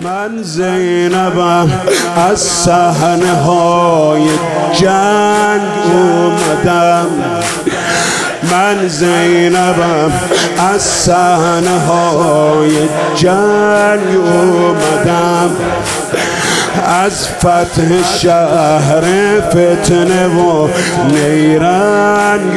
من زینبم از صحنه‌های جنگ اومدم، من زینبم از صحنه‌های جنگ اومدم، از فتح شهر فتنه و نیرنگ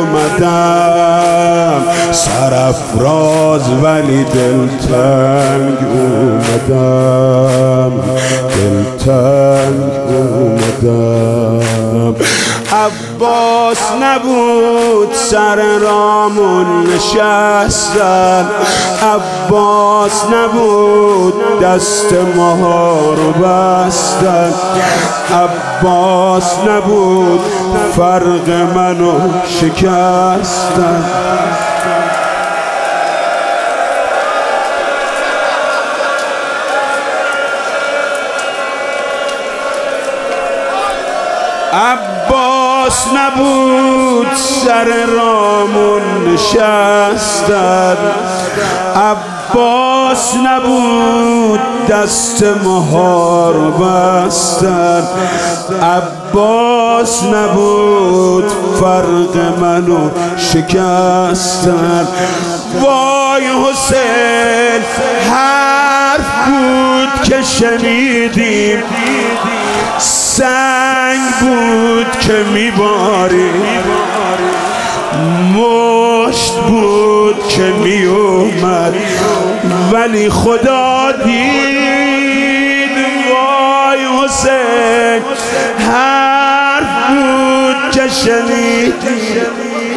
اومدم، سرافراز ولی دلتنگ اومدم، دلتنگ اومدم. عباس نبود سر رامون نشستن، عباس نبود دست ما رو بستن، عباس نبود فرق منو شکستن. عباس نبود سر رامون نشستن، عباس نبود دست مهار بستن، عباس نبود فرق منو شکستن. وای حسین حرف بود که شنیدیم، سنگ بود که میبارید، مشت بود که میومد ولی خدا دید. وای حسین حرف بود که شنیدیم،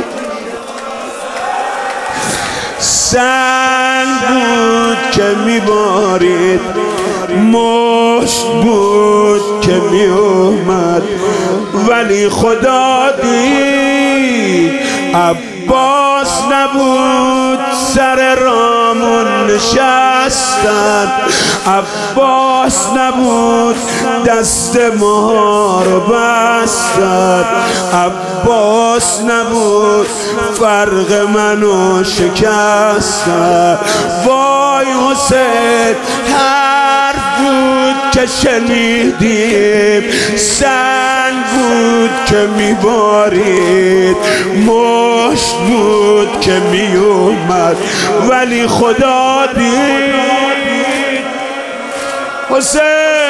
سنگ بود که میبارید، مشت بود که می اومد ولی خدا دید. عباس نبود سر رامون نشستن، عباس نبود دست ما رو بستن، عباس نبود فرق منو شکستن. وای حسین بود که شنیدیم، سنگ بود که میبارید، مشت بود که میومد ولی خدا دید. حسین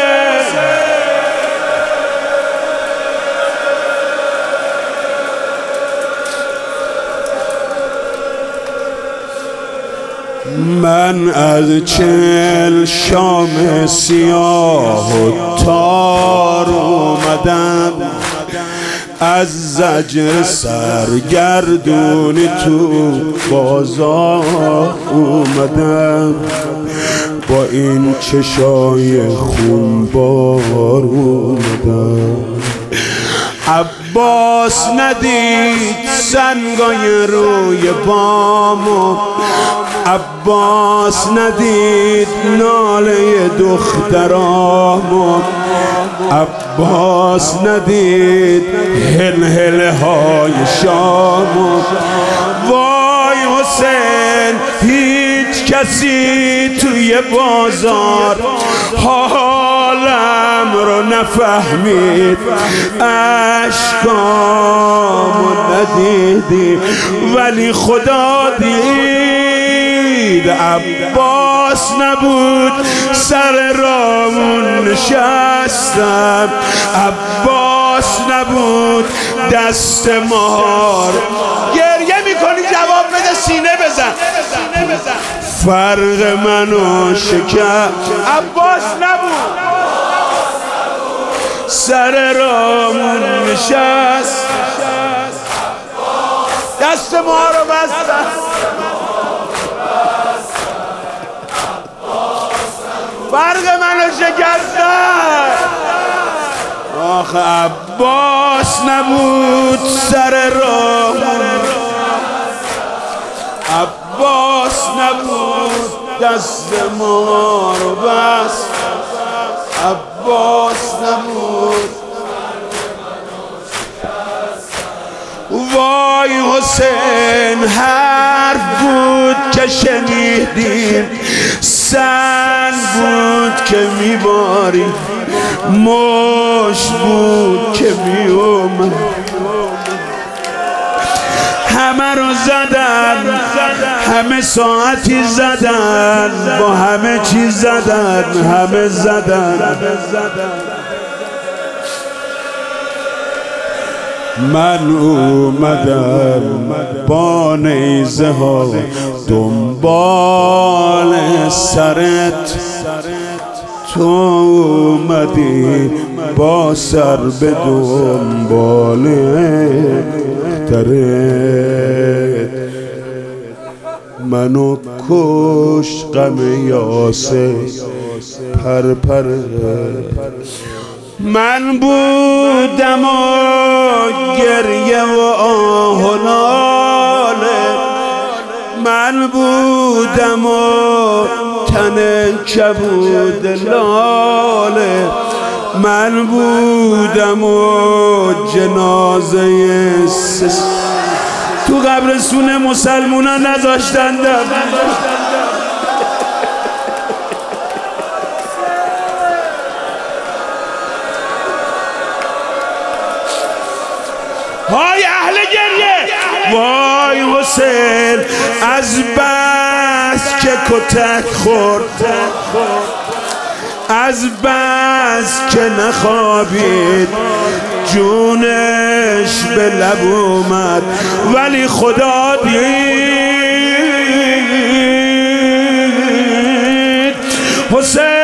من از 40 شام سیاه و تار اومدم، از زجر سرگردونی تو بازار اومدم، با این چشای خونبار اومدم. عباس ندید سنگای روی بامو، عباس ندید ناله دخترامو، عباس ندید هلهله های شامو. وای حسین هیچ کسی توی بازار حالم رو نفهمید، اشکامو ندیدی ولی خدا دید. عباس نبود سر رامون نشستم، عباس نبود دست مهار. گریه میکنی جواب بده، سینه بزن. فرق منو شکست، عباس نبود سر رامون نشست، دست ما رو بستن. فرق منو شکستن. آخه عباس نبود سر رامون، عباس نبود دست ما رو بست، عباس نبود. وای حسین حرف بود که شنیدیم، سنگ بود که میباری مشت بود که میومد همه رو زدن همه ساعتی زدن با همه چیز زدن همه زدن من اومدم با نیزه ها دنبال سرت تو اومدی با سر به دنبال درت منو کش غم یاسر پر پر من بودم و گریه و آه و ناله من بودم و تن کبود لاله من بودم و جنازه تو قبرستون مسلمونا نذاشتن های اهل گریه وای حسین از بس که کتک خورد از بس که نخوابید جونش به لب اومد ولی خدا دید حسین